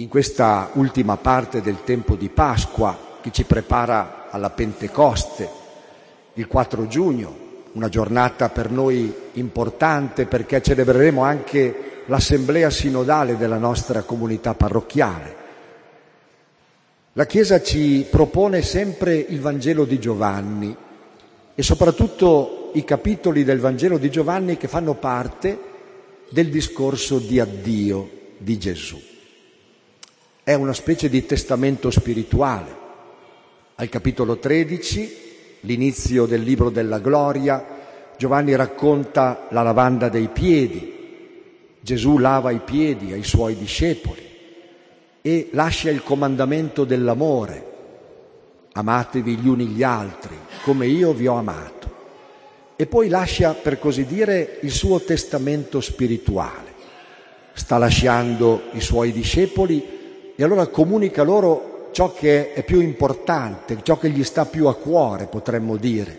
in questa ultima parte del tempo di Pasqua che ci prepara alla Pentecoste, il 4 giugno, una giornata per noi importante perché celebreremo anche l'assemblea sinodale della nostra comunità parrocchiale. La Chiesa ci propone sempre il Vangelo di Giovanni e soprattutto i capitoli del Vangelo di Giovanni che fanno parte del discorso di addio di Gesù. È una specie di testamento spirituale. Al capitolo 13, l'inizio del libro della gloria, Giovanni racconta la lavanda dei piedi. Gesù lava i piedi ai suoi discepoli e lascia il comandamento dell'amore: amatevi gli uni gli altri come io vi ho amato. E poi lascia, per così dire, il suo testamento spirituale. Sta lasciando i suoi discepoli e allora comunica loro ciò che è più importante, ciò che gli sta più a cuore, potremmo dire.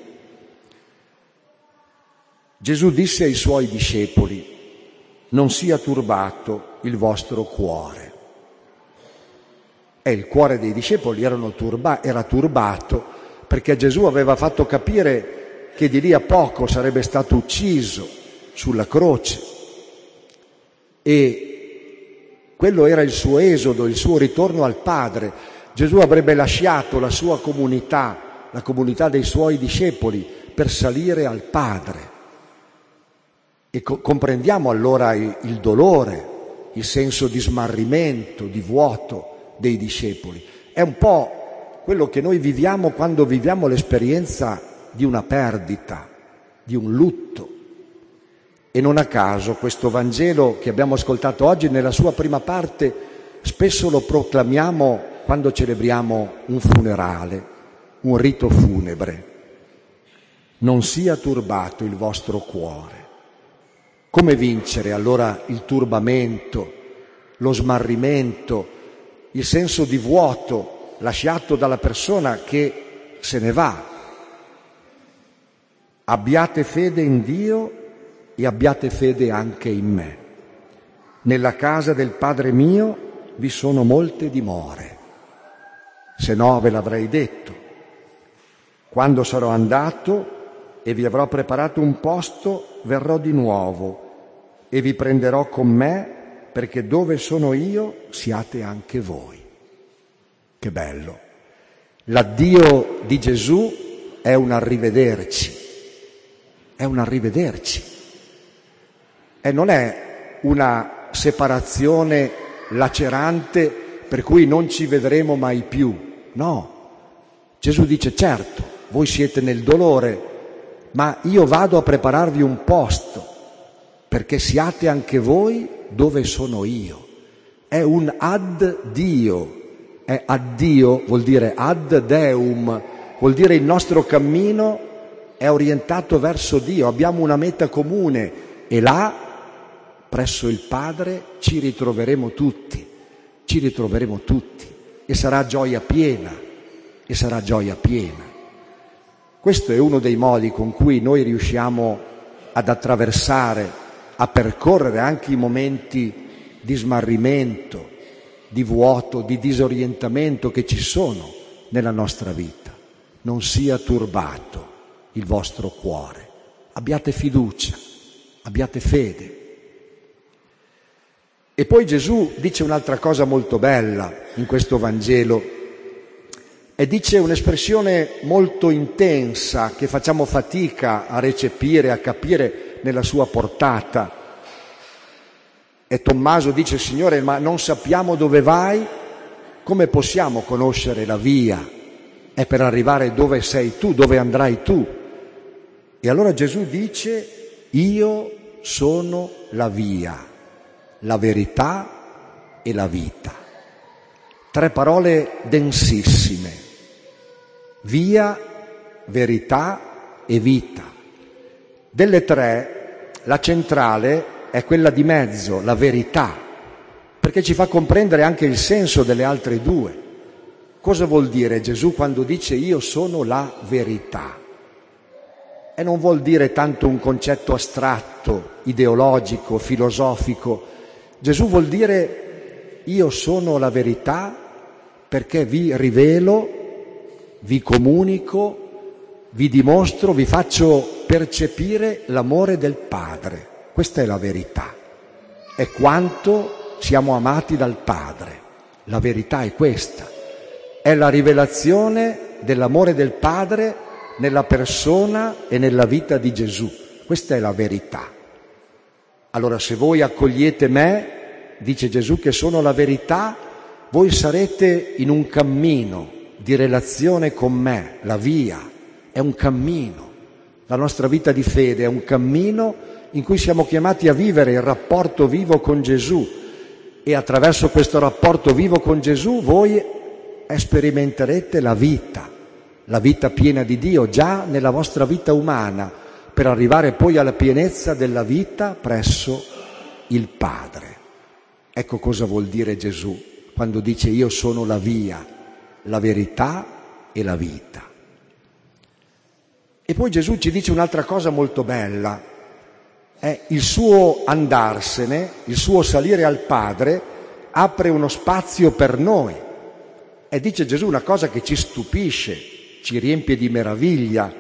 Gesù disse ai suoi discepoli: non sia turbato il vostro cuore. E il cuore dei discepoli era turbato perché Gesù aveva fatto capire che di lì a poco sarebbe stato ucciso sulla croce. E quello era il suo esodo, il suo ritorno al Padre. Gesù avrebbe lasciato la sua comunità, la comunità dei suoi discepoli, per salire al Padre. E comprendiamo allora il dolore, il senso di smarrimento, di vuoto dei discepoli. È un po' quello che noi viviamo quando viviamo l'esperienza di una perdita, di un lutto. E non a caso questo Vangelo che abbiamo ascoltato oggi, nella sua prima parte, spesso lo proclamiamo quando celebriamo un funerale, un rito funebre. Non sia turbato il vostro cuore. Come vincere allora il turbamento, lo smarrimento, il senso di vuoto lasciato dalla persona che se ne va? Abbiate fede in Dio e abbiate fede anche in me. Nella casa del Padre mio vi sono molte dimore, se no ve l'avrei detto. Quando sarò andato e vi avrò preparato un posto, verrò di nuovo e vi prenderò con me, perché dove sono io siate anche voi. Che bello! L'addio di Gesù è un arrivederci, è un arrivederci. E non è una separazione lacerante per cui non ci vedremo mai più. No, Gesù dice: certo, voi siete nel dolore, ma io vado a prepararvi un posto perché siate anche voi dove sono io. È un addio, è addio, vuol dire ad deum, vuol dire il nostro cammino è orientato verso Dio, abbiamo una meta comune e là, presso il Padre, ci ritroveremo tutti e sarà gioia piena, Questo è uno dei modi con cui noi riusciamo ad attraversare, a percorrere anche i momenti di smarrimento, di vuoto, di disorientamento che ci sono nella nostra vita. Non sia turbato il vostro cuore. Abbiate fiducia, abbiate fede. E poi Gesù dice un'altra cosa molto bella in questo Vangelo e dice un'espressione molto intensa che facciamo fatica a recepire, a capire nella sua portata. E Tommaso dice: Signore, ma non sappiamo dove vai, come possiamo conoscere la via? È per arrivare dove sei tu, dove andrai tu. E allora Gesù dice: io sono la via, la verità e la vita. 3 parole densissime: via, verità e vita. Delle 3, la centrale è quella di mezzo, la verità, perché ci fa comprendere anche il senso delle altre 2. Cosa vuol dire Gesù quando dice io sono la verità? E non vuol dire tanto un concetto astratto, ideologico, filosofico. Gesù vuol dire io sono la verità perché vi rivelo, vi comunico, vi dimostro, vi faccio percepire l'amore del Padre. Questa è la verità, è quanto siamo amati dal Padre. La verità è questa, è la rivelazione dell'amore del Padre nella persona e nella vita di Gesù. Questa è la verità. Allora, se voi accogliete me, dice Gesù, che sono la verità, voi sarete in un cammino di relazione con me. La via è un cammino. La nostra vita di fede è un cammino in cui siamo chiamati a vivere il rapporto vivo con Gesù, e attraverso questo rapporto vivo con Gesù voi sperimenterete la vita piena di Dio già nella vostra vita umana, per arrivare poi alla pienezza della vita presso il Padre. Ecco cosa vuol dire Gesù quando dice io sono la via, la verità e la vita. E poi Gesù ci dice un'altra cosa molto bella. Il suo andarsene, il suo salire al Padre apre uno spazio per noi. E dice Gesù una cosa che ci stupisce, ci riempie di meraviglia.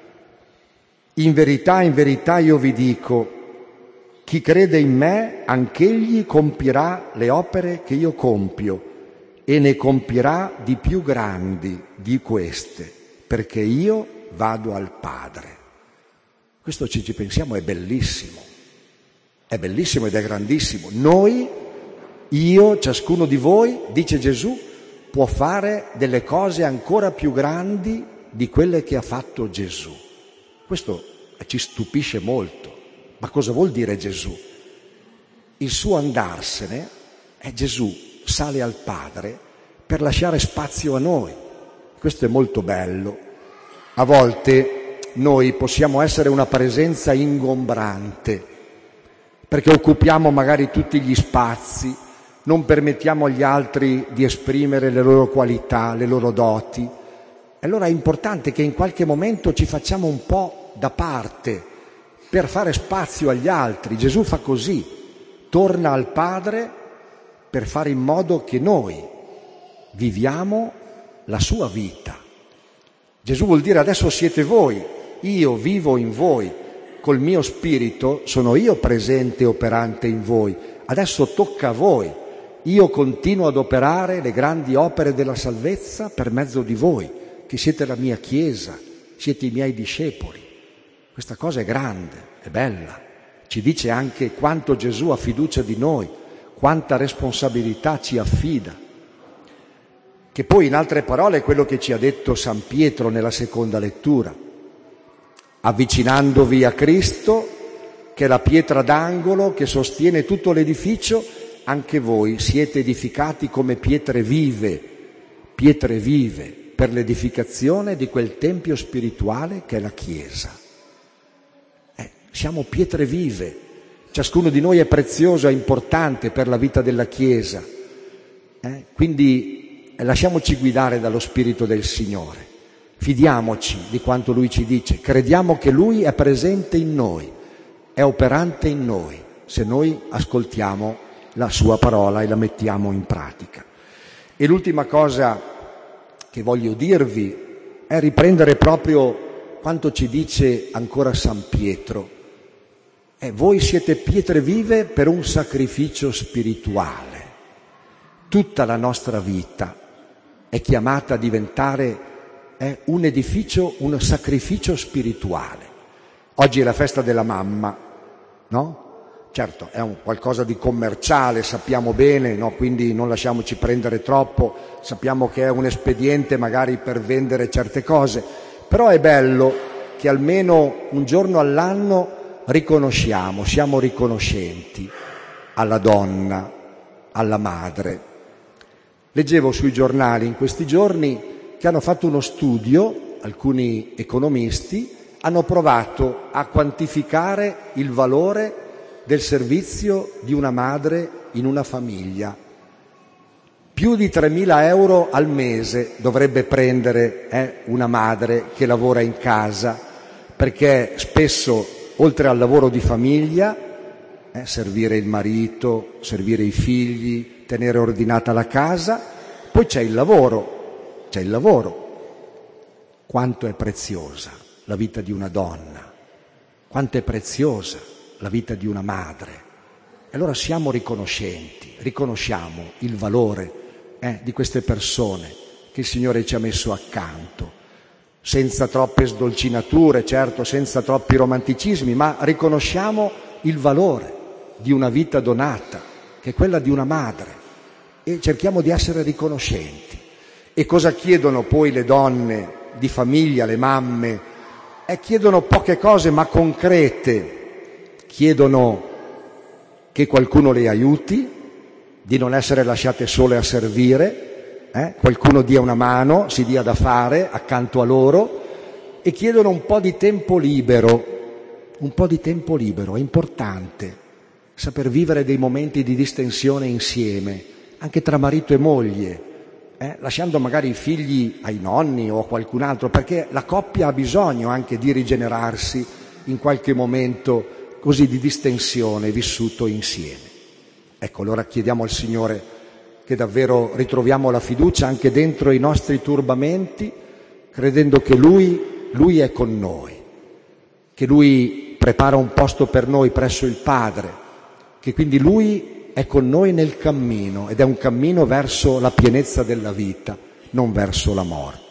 In verità io vi dico, chi crede in me, anch'egli compirà le opere che io compio, e ne compirà di più grandi di queste, perché io vado al Padre. Questo, ci pensiamo, è bellissimo ed è grandissimo. Noi, io, ciascuno di voi, dice Gesù, può fare delle cose ancora più grandi di quelle che ha fatto Gesù. Questo ci stupisce molto. Ma cosa vuol dire Gesù? Il suo andarsene è Gesù sale al Padre per lasciare spazio a noi. Questo è molto bello. A volte noi possiamo essere una presenza ingombrante, perché occupiamo magari tutti gli spazi, non permettiamo agli altri di esprimere le loro qualità, le loro doti. Allora è importante che in qualche momento ci facciamo un po' da parte per fare spazio agli altri. Gesù fa così, torna al Padre per fare in modo che noi viviamo la sua vita. Gesù vuol dire adesso siete voi, io vivo in voi, col mio spirito sono io presente e operante in voi, adesso tocca a voi, io continuo ad operare le grandi opere della salvezza per mezzo di voi, che siete la mia Chiesa, siete i miei discepoli. Questa cosa è grande, è bella, ci dice anche quanto Gesù ha fiducia di noi, quanta responsabilità ci affida. Che poi, in altre parole, è quello che ci ha detto San Pietro nella seconda lettura. Avvicinandovi a Cristo, che è la pietra d'angolo che sostiene tutto l'edificio, anche voi siete edificati come pietre vive per l'edificazione di quel tempio spirituale che è la Chiesa. Siamo pietre vive, ciascuno di noi è prezioso, è importante per la vita della Chiesa. Quindi lasciamoci guidare dallo Spirito del Signore, fidiamoci di quanto Lui ci dice, crediamo che Lui è presente in noi, è operante in noi, se noi ascoltiamo la Sua parola e la mettiamo in pratica. E l'ultima cosa che voglio dirvi è riprendere proprio quanto ci dice ancora San Pietro. Voi siete pietre vive per un sacrificio spirituale. Tutta la nostra vita è chiamata a diventare un edificio, un sacrificio spirituale. Oggi è la festa della mamma, no? Certo, è un qualcosa di commerciale, sappiamo bene, no? Quindi non lasciamoci prendere troppo, sappiamo che è un espediente magari per vendere certe cose, però è bello che almeno un giorno all'anno riconosciamo, siamo riconoscenti alla donna, alla madre. Leggevo sui giornali in questi giorni che hanno fatto uno studio, alcuni economisti hanno provato a quantificare il valore del servizio di una madre in una famiglia. Più di 3.000 euro al mese dovrebbe prendere una madre che lavora in casa, perché spesso oltre al lavoro di famiglia, servire il marito, servire i figli, tenere ordinata la casa, poi c'è il lavoro, Quanto è preziosa la vita di una donna, quanto è preziosa la vita di una madre. E allora siamo riconoscenti, riconosciamo il valore di queste persone che il Signore ci ha messo accanto, senza troppe sdolcinature, certo, senza troppi romanticismi, ma riconosciamo il valore di una vita donata, che è quella di una madre, e cerchiamo di essere riconoscenti. E cosa chiedono poi le donne di famiglia, le mamme? Chiedono poche cose ma concrete. Chiedono che qualcuno le aiuti, di non essere lasciate sole a servire, qualcuno dia una mano, si dia da fare accanto a loro, e chiedono un po' di tempo libero. Un po' di tempo libero, è importante saper vivere dei momenti di distensione insieme, anche tra marito e moglie, lasciando magari i figli ai nonni o a qualcun altro, perché la coppia ha bisogno anche di rigenerarsi in qualche momento così di distensione vissuto insieme. Ecco, allora chiediamo al Signore che davvero ritroviamo la fiducia anche dentro i nostri turbamenti, credendo che Lui è con noi, che Lui prepara un posto per noi presso il Padre, che quindi Lui è con noi nel cammino, ed è un cammino verso la pienezza della vita, non verso la morte.